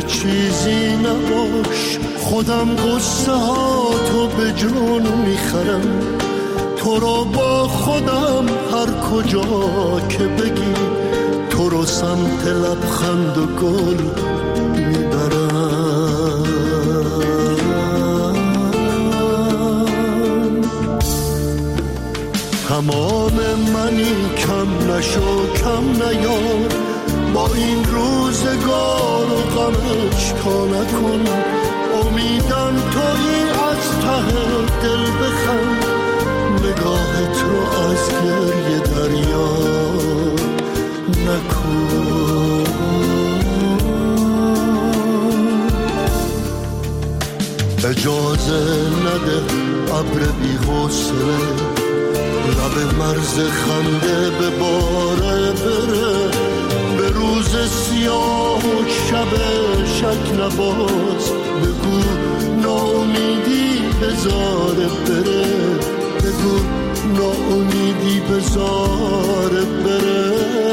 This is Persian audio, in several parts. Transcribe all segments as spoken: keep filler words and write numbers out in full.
چیزی نباش، خودم قصه ها تو به جون میخرم، تو رو با خودم هر کجا که بگی، تو رو سمت لبخند و گل میبرم. تمام منی کم نشو کم نیار، با این روزگار و غمش تا نکن، امیدم تویی از ته دل بخند، نگاهت رو از گریه دریا نکن. اجازه نده ابر بی حوصله لب مرز خنده به باره بره، به روز سیاه و شب شک نباز، بگو ناامیدی بذاره بره، بگو ناامیدی بذاره بره.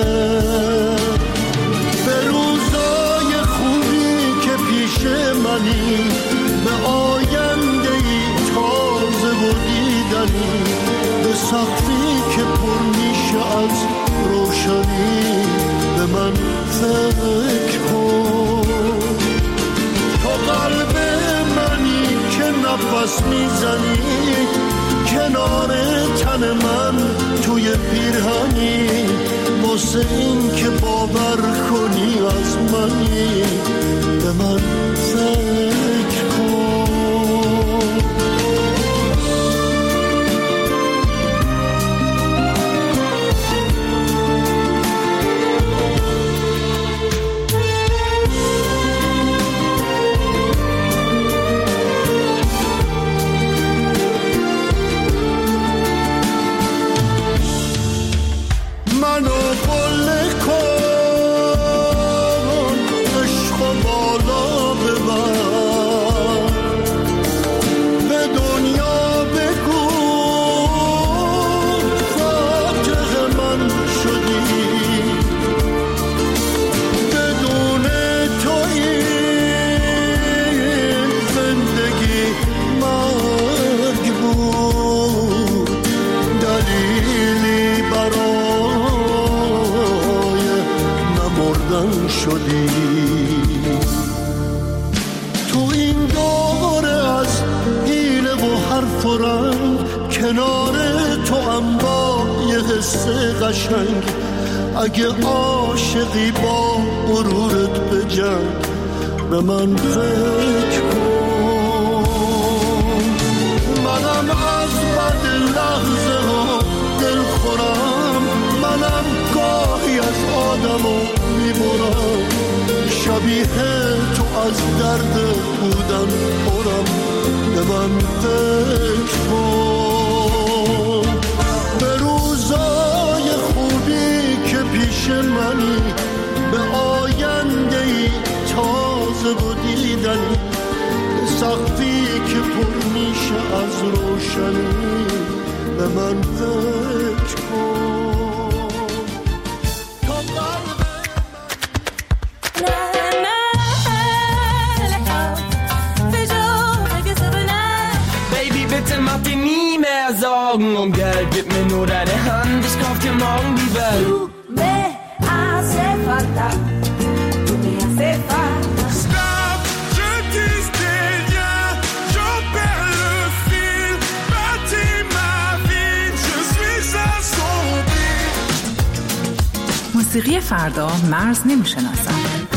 به روزای خوبی که پیش منی، به آینده ای تازه و دیدنی، به سقفی که پر میشه از روشنی، به من فکر کن. تو قلب منی که نفس میزنی، کنار تن من توی پیرهنی، واسه این که باور کنی از منی، به من فکر کن. شدی تو این دوره از حیله و حرف و رنگ، کنار تو هم با یه حس قشنگ، اگه عاشقی با غرورت بجنگ، به من فکر کن. منم از بد لحظه ها دل خورم، منم گاهی از آدمو میبرم، شبیه تو از درد بودن پرم، به من فکر کن. به روزای خوبی که پیش منی، به آینده ای تازه و دیدنی، به سقفی که پر میشه از روشنی، به من فکر کن. Mach dir nie mehr Sorgen um Geld, gib mir nur deine Hand, ich kauf dir morgen die Welt. Tu me hace falta, tu me hace falta. Stop, je disais rien, j'en perds le fil, bâtis ma vie, je suis à son beat. موسیقی فردا مرز نمیشناسم.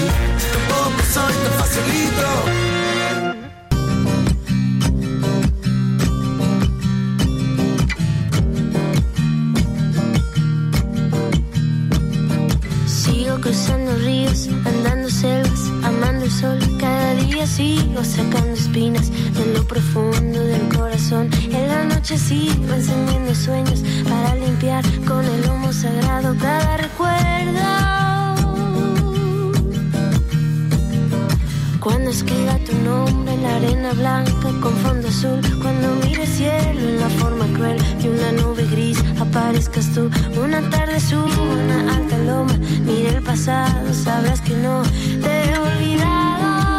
Cruzando ríos, andando selvas, amando el sol. Cada día sigo sacando espinas de lo profundo del corazón. En la noche sigo encendiendo sueños para limpiar con el humo sagrado cada recuerdo. Cuando escriba tu nombre en la arena blanca con fondo azul, cuando mire cielo en la forma cruel de una nube gris, aparezcas tú. Una tarde subo una alta loma, mire el pasado, sabrás que no te he olvidado.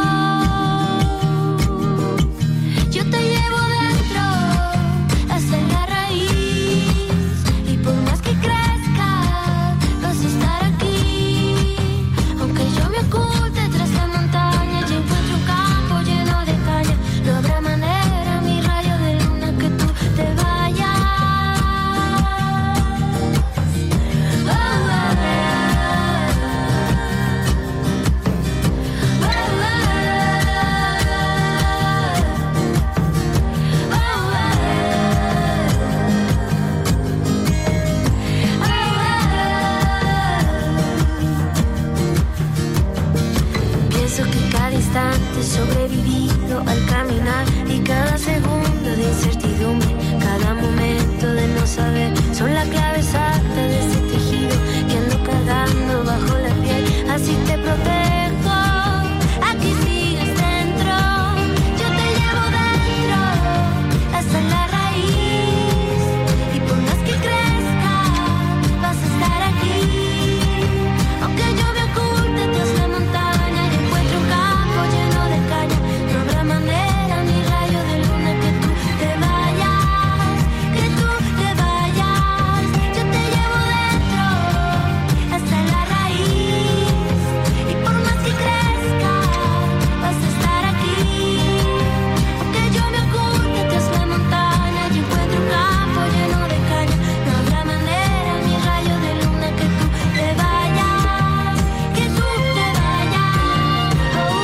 miedo al caminar y cada segundo de incertidumbre, cada momento de no saber, son la clave exacta de ese tejido que ando cargando bajo la piel. Así te protejo, aquí sigues dentro, yo te llevo dentro, hasta la raíz. Y por más que crezca, vas a estar aquí. Aunque yo me oculte tras la montaña y encuentre un campo lleno de caña, no habrá manera ni rayo de luna que tú te vayas, que tú te vayas. Yo te llevo dentro, hasta la raíz. Y por más que crezca, vas a estar aquí. Aunque yo me oculte tras la montaña y encuentre un campo lleno de caña, no habrá manera ni rayo de luna que tú te vayas, que tú te vayas. Oh, oh,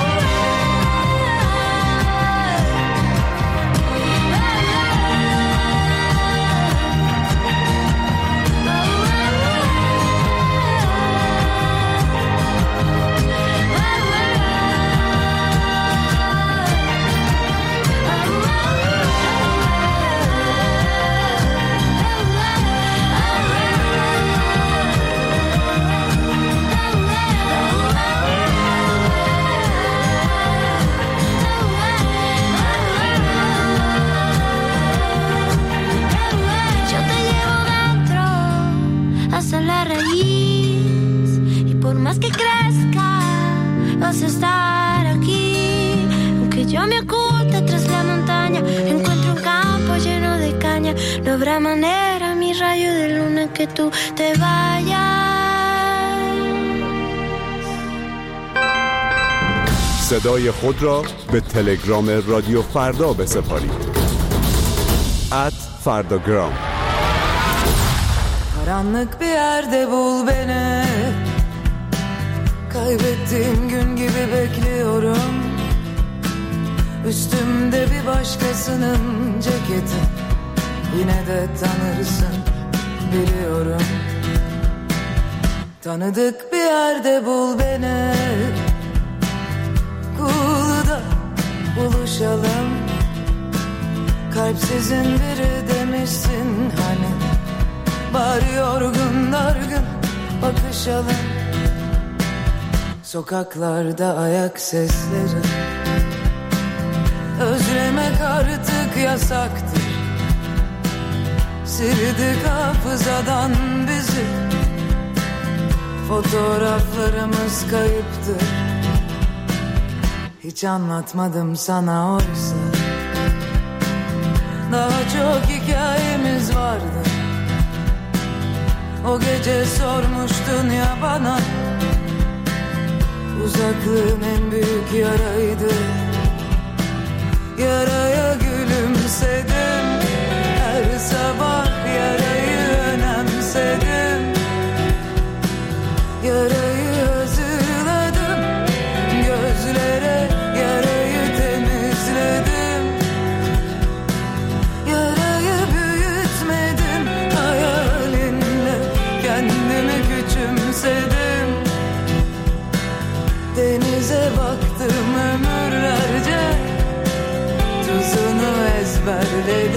yo te llevo dentro, hasta la raíz. Y por más que crezca, vas a estar aquí. Aunque yo me oculte tras la montaña, encuentro un campo lleno de caña, no habrá manera, mi rayo de luna, que tú te vayas. صدای خود را به تلگرام رادیو فردا بسپارید. ات فرداگرام. Karanlık bir yerde bul beni, kaybettiğim gün gibi bekliyorum. Üstümde bir başkasının ceketi, yine de tanırsın biliyorum. Tanıdık bir yerde bul beni, Kulu'da buluşalım. Kalpsizin biri demişsin hani, bari yorgun dargın bakışalım. Sokaklarda ayak sesleri, özlemek artık yasaktır. Sildik hafızadan bizi, fotoğraflarımız kayıptır. Hiç anlatmadım sana oysa, daha çok hikayemiz vardı. O gece sormuştun ya bana, uzaklığın en büyük yaraydı. Yaraya gülümsedim, her sabah yarayı önemsedim. Yarayı hazırladım, gözlere yarayı temizledim. Yarayı büyütmedim, hayalinle kendimi küçümsedim. Denize baktım ömürlerce, tuzunu ezberledim.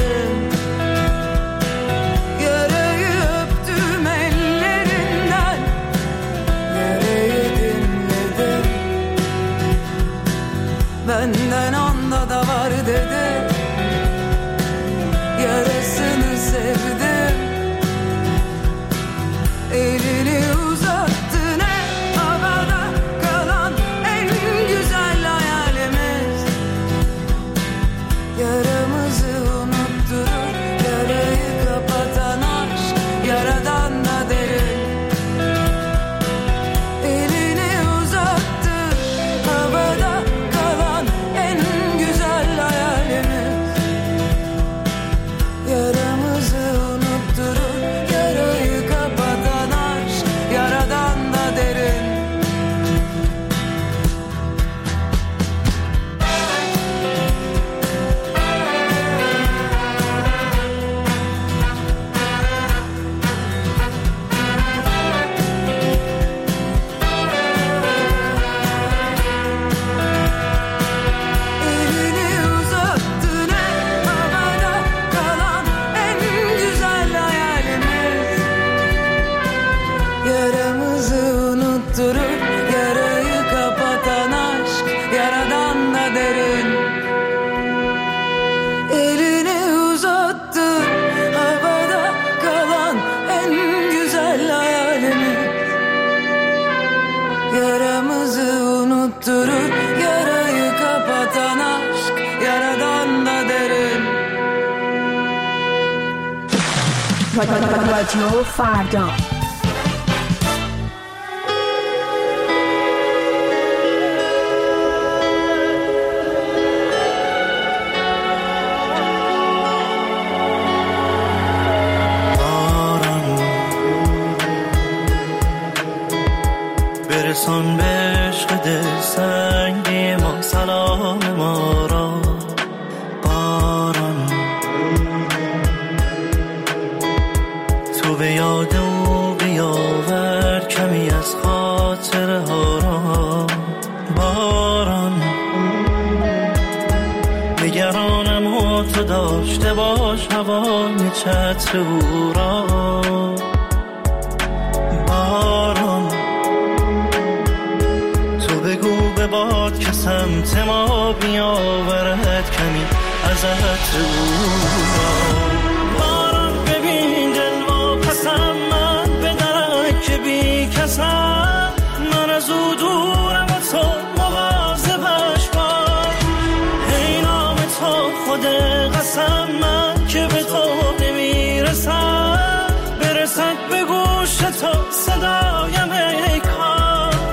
رادیو فردا. برسان به عشق دل سنگی ما سلام ما را باران، تو به یاد او بیاور کمی از خاطره ها را باران، نگرانم و تو داشته باش هوای چتر او را باران، به باد که سمت ما بیاورد کمی از عطر او را باران، ببین دل و پسم من به درک بی کسم، من از او دورم و تو مواظبش باش، ای نام تو خود قسم من که به تو نمیرسم، برسد به گوش تو صدایم ای کار.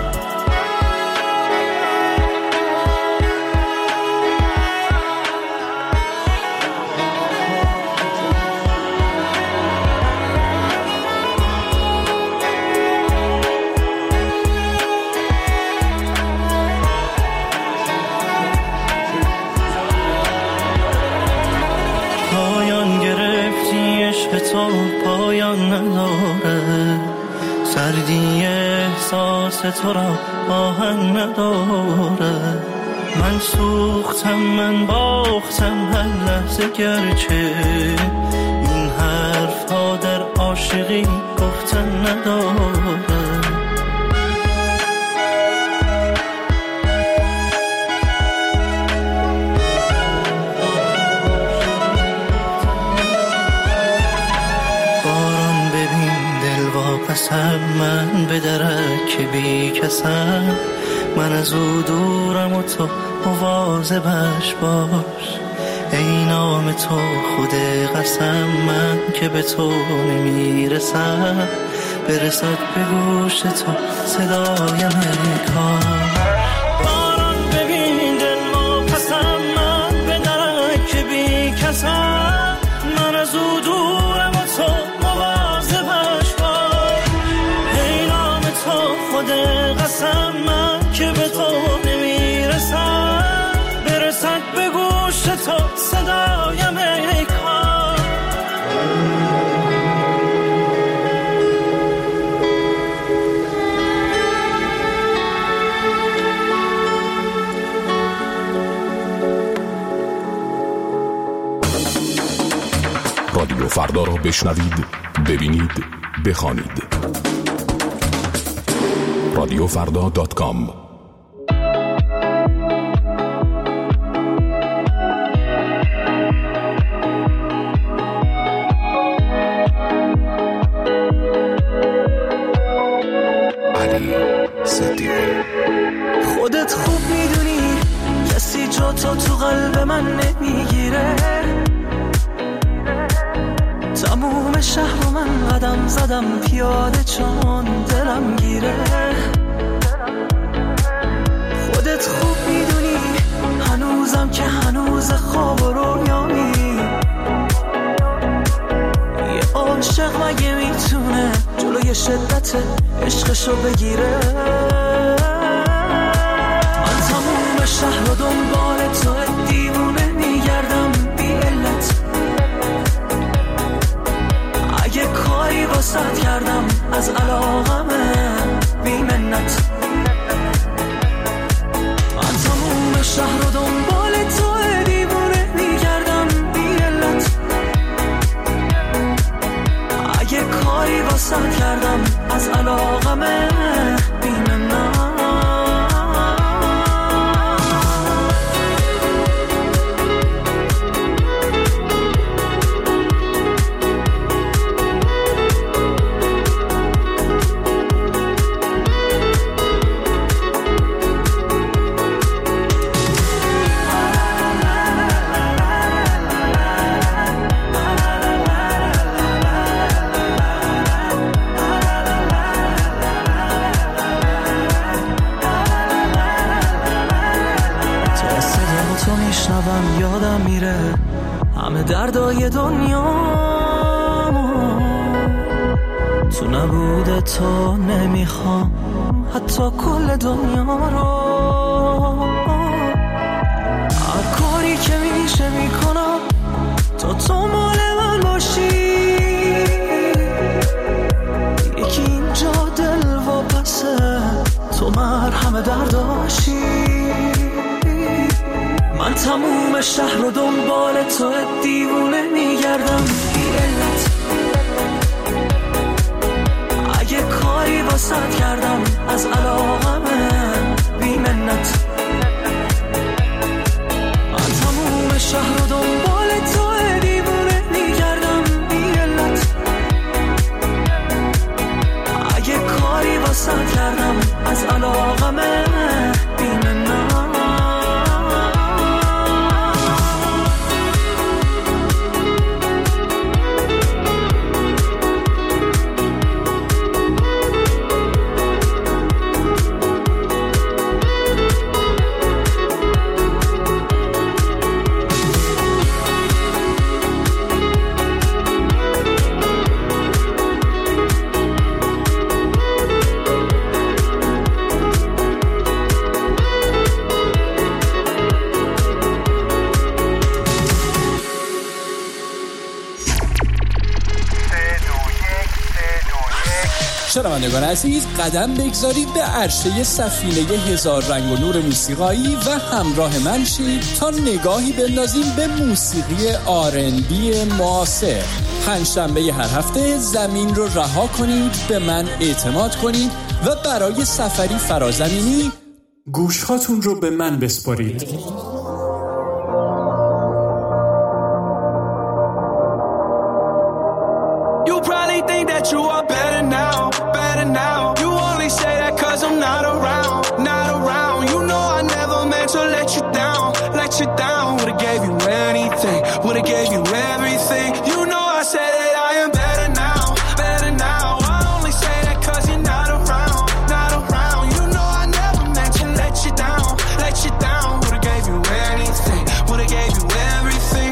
تو پایان نداره، سردی احساس تو را آهن نداره، من سوختم من باختم هر لحظه، گرچه این حرف ها در عاشقی گفتن نداره. قسم من به درک بی کسم، من از او دورم و تو مواظبش باش، ای نام تو خود قسم من که به تو نمیرسم، برسد به گوش تو صدایم ای کار. باران ببین دل و پسم من به درک بی کسم، من از او دورم و تو مواظبش باش، خود قسم من که به تو نمیرسم، برسد به گوش تو صدایم ای کار. رادیو فردا را بشنوید، ببینید، بخوانید. رادیو فردا دات کام. علی صدیقی. خودت خوب میدونی کسی جا تو تو قلب من نمیگیره، تموم شهر و من قدم زدم پیاده چون دلم گیره، خودت خوب میدونی هنوزم که هنوز خواب و رویامی، یه عاشق مگه میتونه جلوی شدت عشقشو بگیره، من تموم شهر و دنبال تو دیوونه میگردم بی علت، اگه کاری واسط کردم از علاقمه بی منت، من تموم شهر و دنبال تو دیوونه میگردم بی علت، اگه کاری واسط کردم از علاقمه بی منت. فردای دنیامو تو نبوده تو نمیخوام حتی کل دنیا رو. هر کاری که میشه میکنم تا تو مال من باشی. یکی اینجا دل و پسه تو مرهم درداشی. من تموم شهر رو دنبال تو دیوونه میگردم بی علت. اگه کاری واسط کردم از علاقمه بی منت. من تموم شهر رو دنبال تو دیوونه میگردم بی علت. اگه کاری واسط کردم از علاقمه بی منت. شنوندگان عزیز، قدم بگذارید به عرشه سفینه هزار رنگ و نور موسیقایی و همراه من شید تا نگاهی بندازیم به موسیقی آر ان بی معاصر. پنجشنبه هر هفته زمین رو رها کنید، به من اعتماد کنید و برای سفری فرازمینی گوشهاتون رو به من بسپارید. You probably think that you are better now, better now. You only say that cause I'm not around, not around. You know I never meant to let you down, let you down. Would've gave you anything, would've gave you everything. You know I said that I am better now, better now. I only say that cause you're not around, not around. You know I never meant to let you down, let you down. Would've gave you anything, would've gave you everything.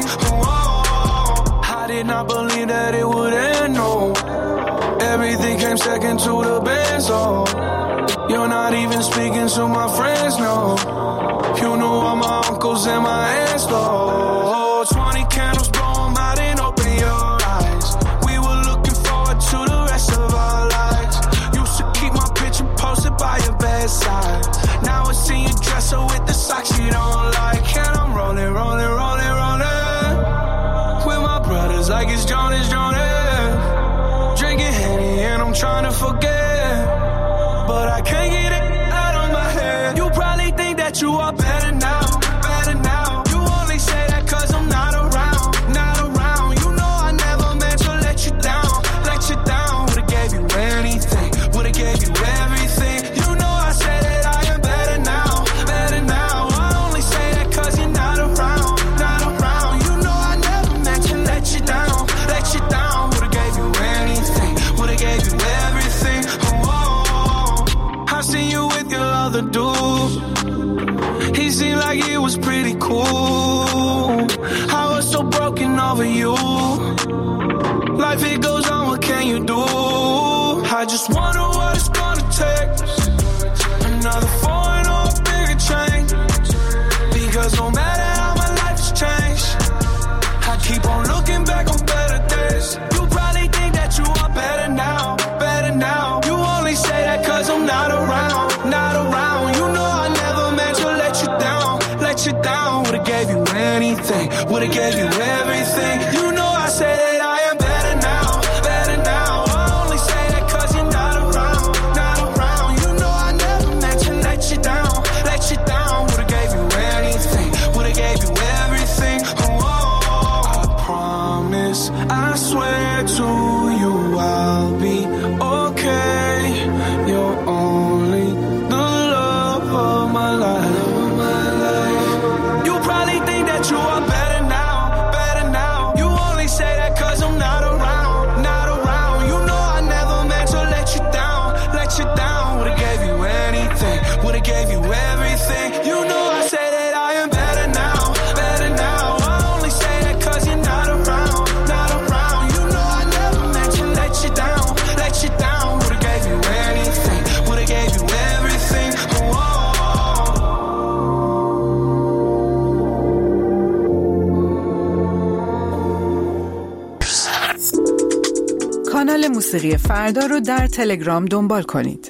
Oh, I did not believe that it would end, no. Everything came second to the best, oh. You're not even speaking to my friends, no. You know all my uncles and my aunts, though. Twenty candles, blow 'em out and open your eyes. We were looking forward to the rest of our lives. Used to keep my picture posted by your bedside. Now I see you dress her with the socks you don't like. And I'm rolling, rolling, rolling, rolling with my brothers like it's Jonas, Jonas. Drinking Henny and I'm trying to forget, but I can't get it out of my head. You probably think that you are better now, better now. You only say that cause I'm not around, not around. You know I never meant to let you down, let you down. Would've gave you anything, would've gave you everything. You know I said that I am better now, better now. I only say that cause you're not around, not around. You know I never meant to let you down, let you down. Would've gave you anything, would've gave you everything. Oh, I seen you with your other dude. He seemed like he was pretty cool. I was so broken over you. Life it goes on, what can you do? I just wonder what it's gonna take. Another foreign or a bigger change. Because no matter how my life's changed, I keep on looking back on better days. You probably think that you are better now, better now. You only say that cause I'm not around, not around. You know I never meant to let you down, let you down. Would've gave you anything, would've gave you everything. You know I said that I am better now, better now. I only say that cause you're not around, not around. You know I never meant to let you down, let you down. Would've gave you anything, would've gave you everything. Oh, I promise, I swear to you I'll be okay. You're only the love of my life. You probably think that you are better now, better now. You موسیقی فردا رو در تلگرام دنبال کنید.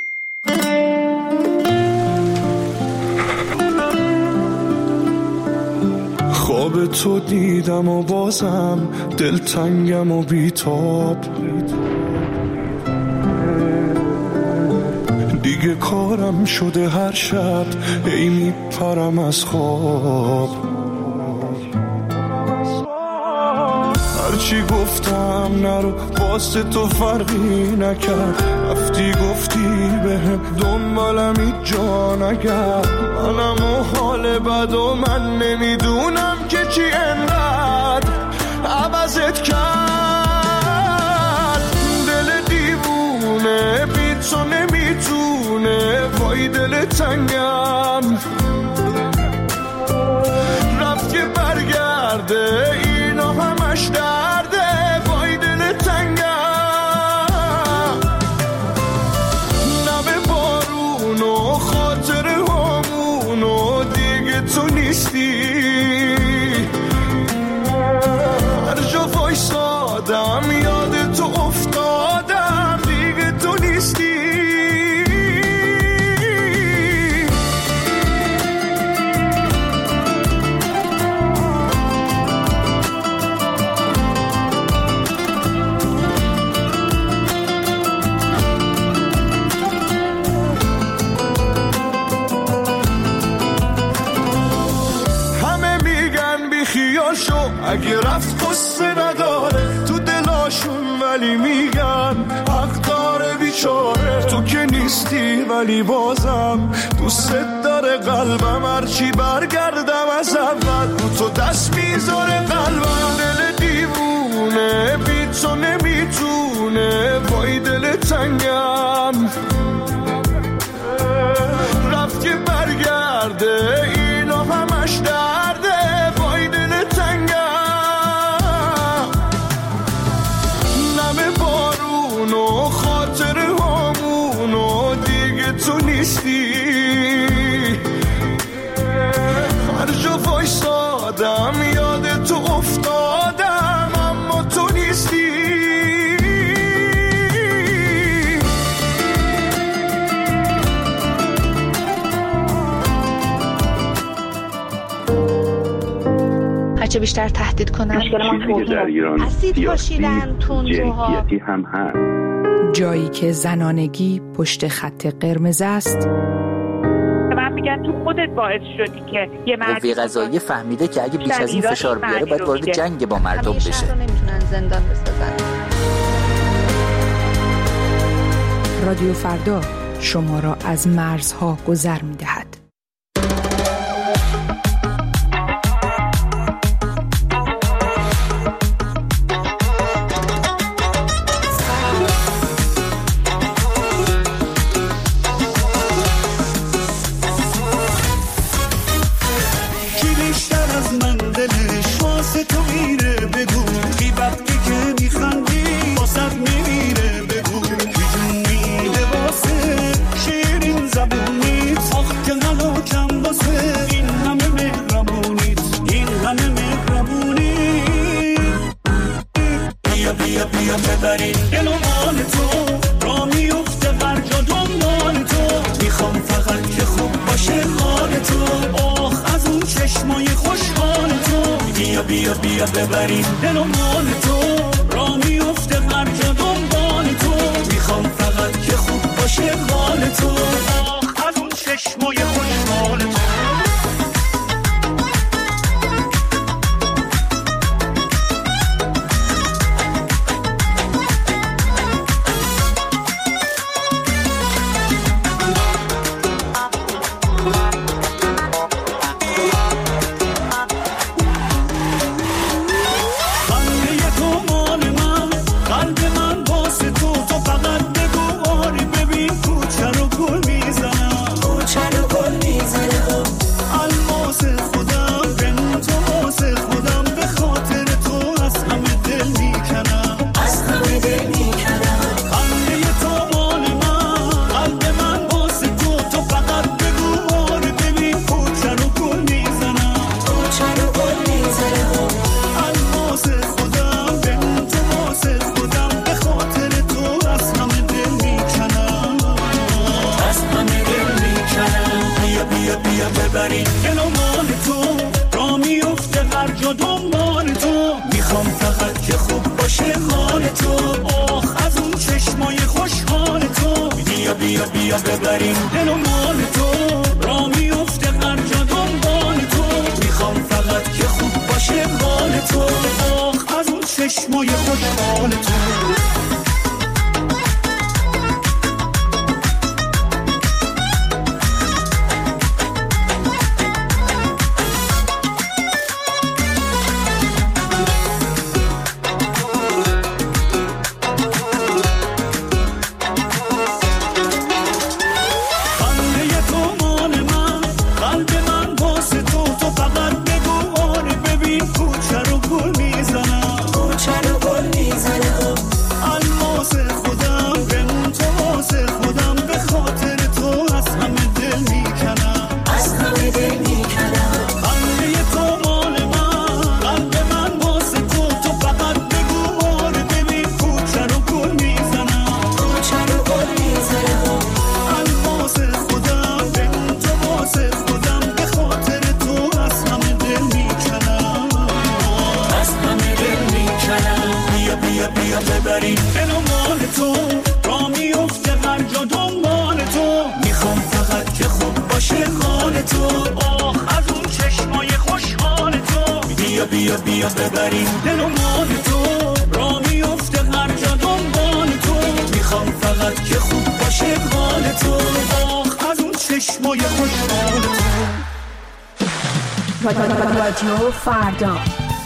خواب تو دیدم و بازم دلتنگم و بیتاب، دیگه کارم شده هر شب ای میپرم از خواب. هرچی گفتم نرو واسه تو فرقی نکرد، رفتی گفتی بهم دنبالم هیچ جا نگرد. منم و حال بد و من نمیدونم که چی انقدر عوضت کرد. دل دیوونه بی تو نمیتونه، وای دل تنگم رفت که برگرده، اینا همش درده، وای دل تنگم. نم بارون و خاطر همون و دیگه تو نیستی، هر جا وایسادم یاد تو افتادم، دیگه تو نیستی. اگه رفت قصه نداره تو دلاشون، ولی میگن حق داره بیچاره. تو که نیستی ولی بازم دوست داره قلبم، هرچی برگردم از اول رو تو دست میذاره قلبم. دل دیوونه بی تو نمیتونه، وای دل تنگم رفت که برگرده، اینا همش درده، وای دل تنگم. و خاطر همون و دیگه تو نیستی، هر جا وایسادم یاد تو افتادم، اما تو نیستی. هرچه بیشتر تهدید کنن چیزی که در ایران سیاسی جنسیتی هم هست. جایی که زنانگی پشت خط قرمز است. من میگم تو خودت باعث شدی که یه مرد قوه قضاییه فهمیده که اگه بیش از این فشار بیاره باید وارد جنگ با مردم بشه. همیشه نمیتونن زندان بسازن. رادیو فردا شما را از مرزها گذر میدهد. بیا بیا ببریم دل و مال تو، را میفته هر جا دنبال تو، میخوام فقط که خوب باشه حال تو، آخ از اون چشمای خوشحال تو. Como بیا ببریم دل و مال تو، را میفته هر جا دنبال تو، میخوام فقط که خوب باشه حال تو، آخ از اون چشمای خوشحال تو. بیا بیا ببریم دل و مال تو، را میفته هر جا دنبال تو، میخوام فقط که خوب باشه حال تو، آخ از اون چشمای خوشحال تو. رادیو فردا.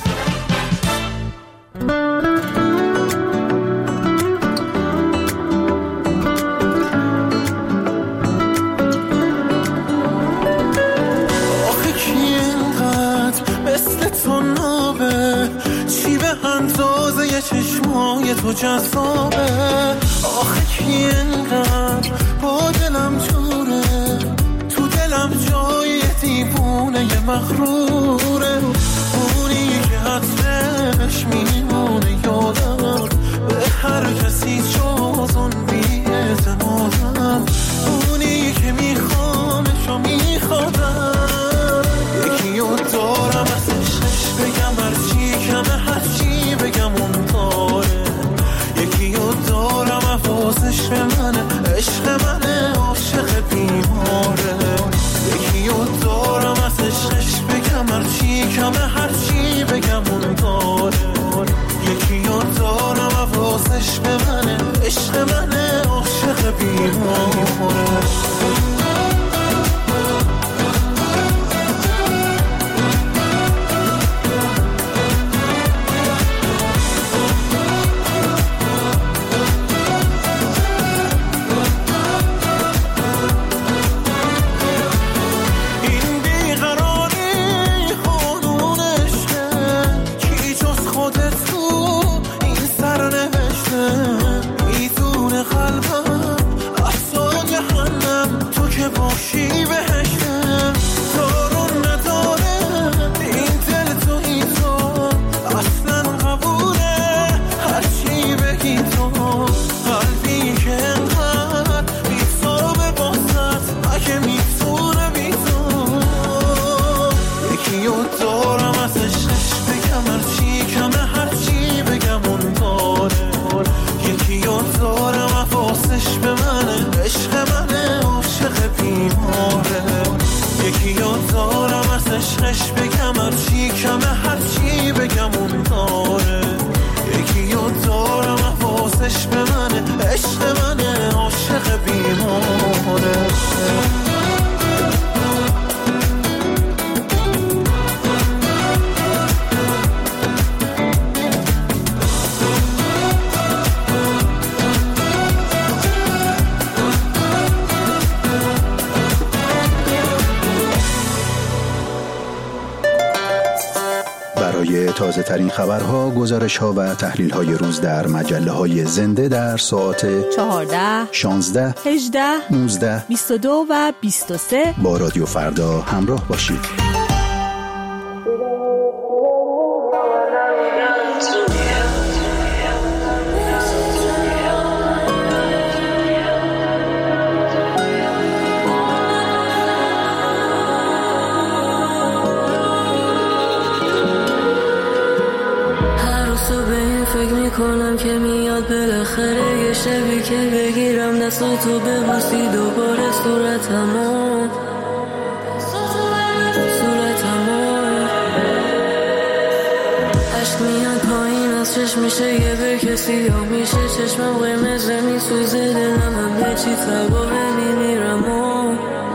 چشمای تو جذابه، آخه کی انقدر با دلم جوره، تو دلم جای دیوونه ی مغروره، اونی که عطرش میمونه یادم، به هر کسی جز اون بی‌اعتمادم، اونی که میخوامش و میخوادم، یکی رو دارم ازش بگم هرچی کمه هرچی بگم اون داره، یکی رو دارم حواسش به منه، عشق منه عاشق بیماره، یکی رو دارم از عشقش بگم هرچی کمه هرچی بگم اون داره، یکی رو دارم حواسش به منه، عشق منه عاشق بیماره. عشقش بگم هرچی کمه هرچی بگم اون داره، یکی رو دارم حواسش به منه، عشق منه عاشق بیماره. برای تازه ترین خبرها، گزارش ها و تحلیل های روز در مجله های زنده در ساعت چهارده، شانزده، هجده، نوزده، بیست و دو و بیست و سه با رادیو فردا همراه باشید. کنم که میاد بالاخره یه شبی که بگیرم دستاتو ببوسی دوباره صورتمو صورتمو عشق میاد پایین از چشم میشه یه به کسی ها میشه چشمم قرمزه میسوزه دلم همه چی تباهه میمیرم و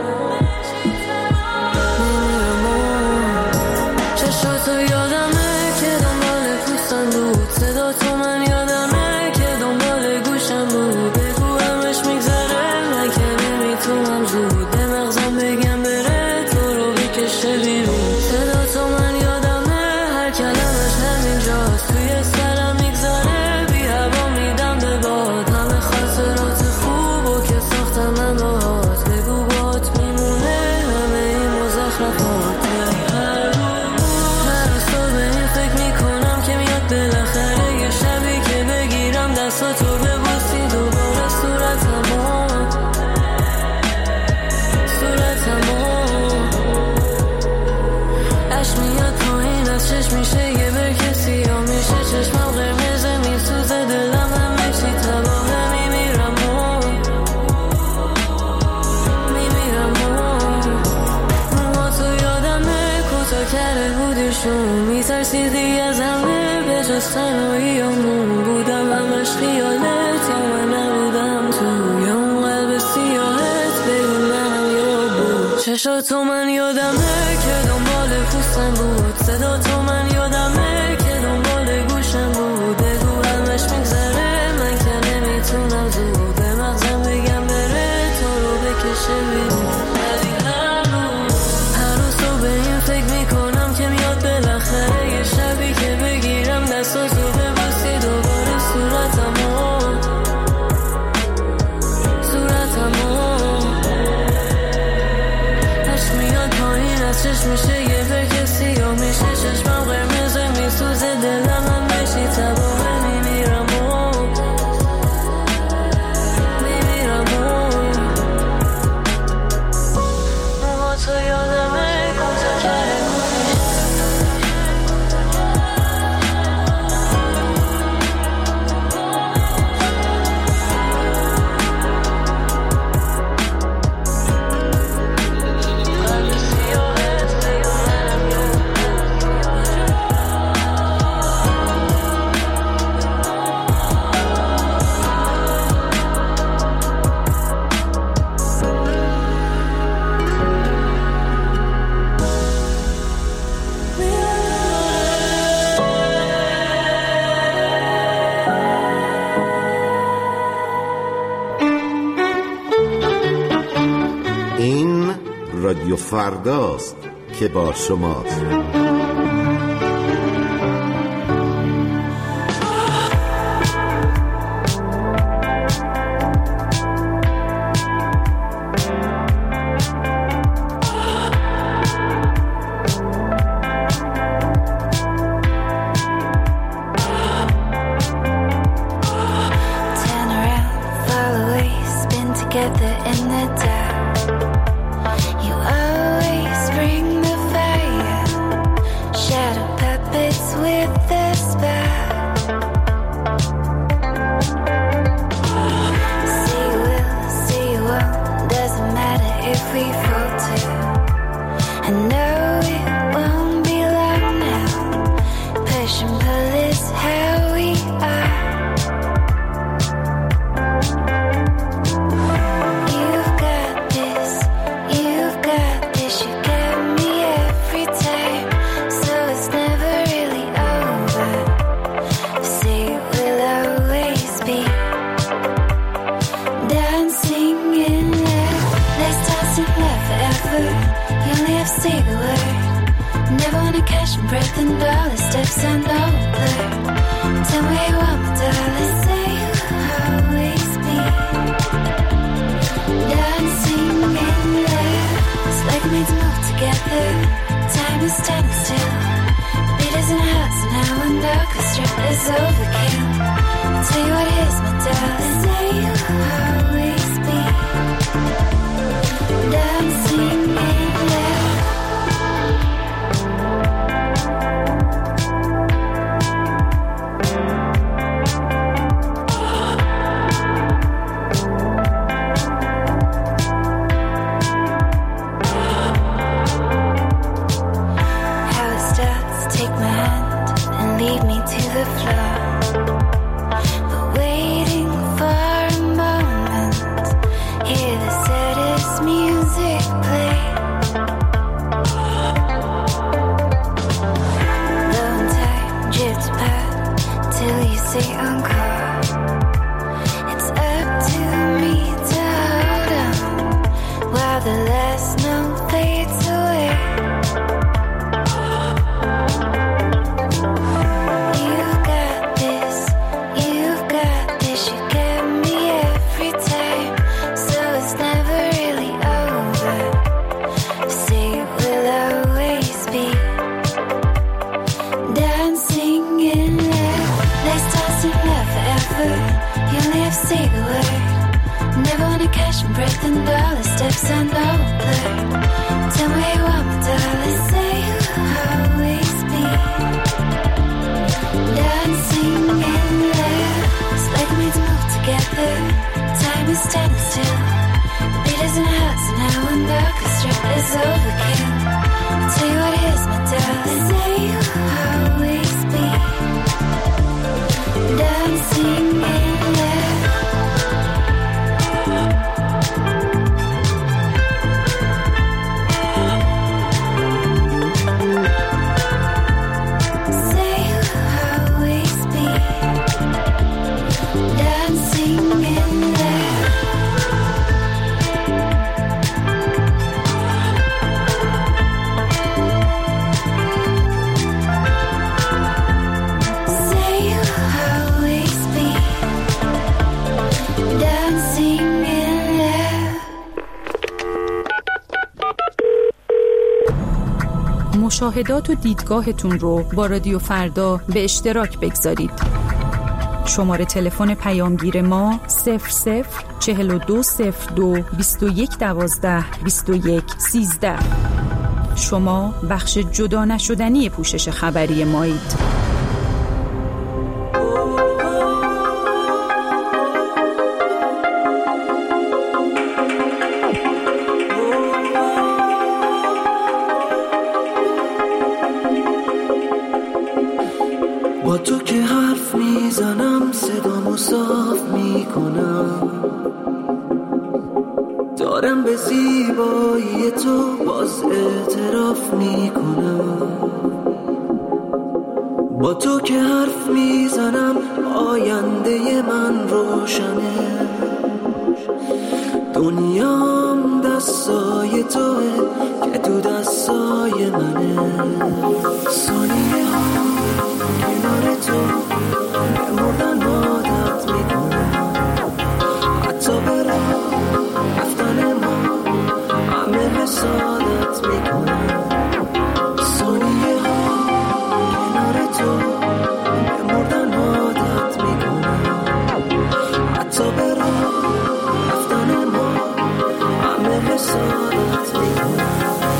چشاتو یادمه که دنبال پوستم بود صدا تو من یادمه که دنبال گوشم بود بگو همش میگذره من که نمیتونم زود به مغزم بگم بره تو رو بکشه بیرون صدا تو من یادمه هر کلمش همینجاست توی سرم میگذره بی هوا میدم به باد همه خاطرات خوب و که ساختم من باهات بگو بات میمونه همه این مزخرفات بالاخره یه شبی که بگیرم دستاتو ببوسی دوباره صورتمو صورتمو عشق میاد پایین از چشم میشه یه بر کسی ها میشه چشمم قرمزه میسوزه دلم همه چی تباهه میمیرم و میمیرم و موها تو یادمه کوتا کرده بودیشون میترسیدی از همه جز تنهایی همون بودم همش خیالت یا من نبودم توی اون قلب سیاهت بگو منم یا بود چشاتو من یادمه که دنبال پوستم بود صدا تو من یادمه که دنبال گوشم بود بگو همش میگذره من که نمیتونم زود به مغزم بگم بره تو رو بکشه بیرون هر روز تو به این فکر میکنم که میاد بالاخره یه شبی که بگیرم دستاتو ببوسی دوباره صورتمو صورتمو عشق میاد پایین از چشم میشه یه بر کسی ها میشه چشمم قرمزه میسوزه دلم هم بشی تباهه میمیرم و میمیرم و موها تو یادمه کوتا کرده رادیو فرداست که با شماست. and all the steps I know blur. Tell me what my darling say you'll always be. Dancing in there, it's like we made to move together. Time is standing still. Beat is in the house now and the orchestra is overkill. Tell you what it is, my darling, say you'll always be. Dancing in there. Say you'll always be. Dancing in there. Say you'll always be. Dancing in there. مشاهدات و دیدگاهتون رو با رادیو فردا به اشتراک بگذارید. شماره تلفن پیامگیر ما صفر صفر چهل و دو صفر دو بیست و یک دوازده بیست و یک سیزده. شما بخش جدا نشدنی پوشش خبری مایید. با تو که حرف میزنم صدامو صاف میکنم، دارم به زیبایی تو باز اعتراف میکنم. با تو که حرف میزنم آینده من روشنه، دنیام دستای توه که تو دستای منه. ثانیه ها کنار تو بمردن عادت میکنم، حتی به راه رفتن ما همه حسادت میکنم. ثانیه ها کنار تو بمردن عادت میکنم، حتی به راه رفتن ما همه حسادت میکنم.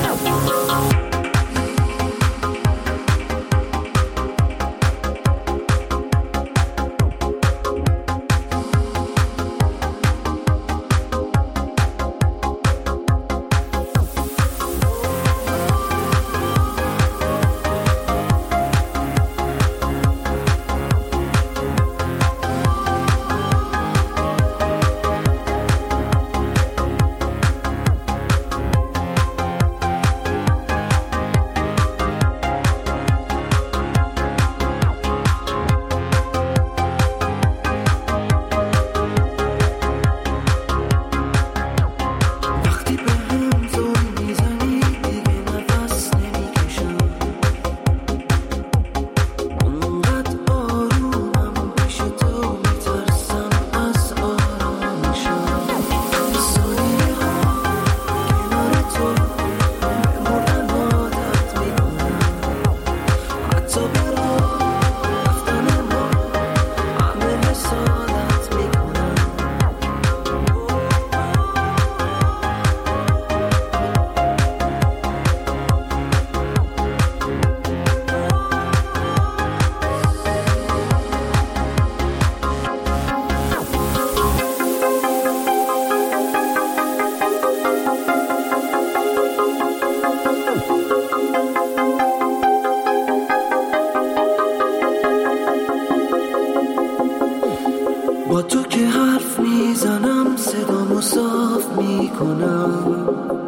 با تو که حرف میزنم صدامو صاف میکنم،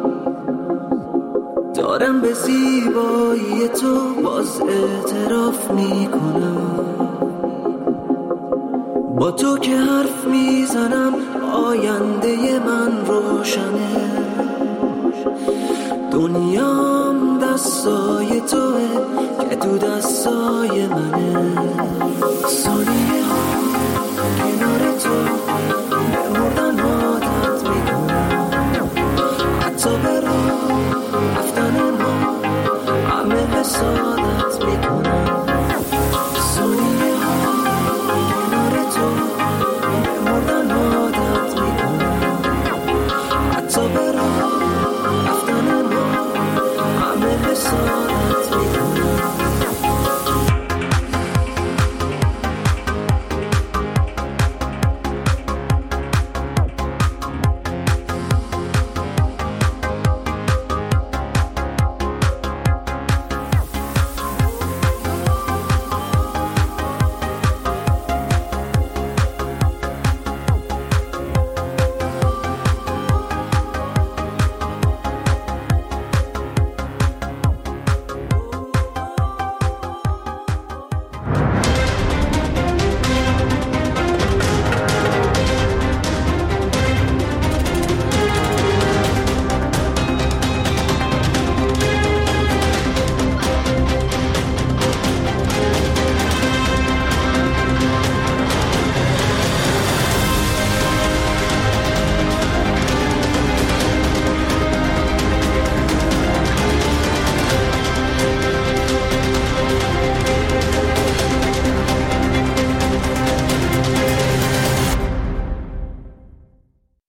دارم به زیبایی تو باز اعتراف میکنم. با تو که حرف میزنم آینده من روشنه، دنیام دستای توه که تو دستای منه. ثانیه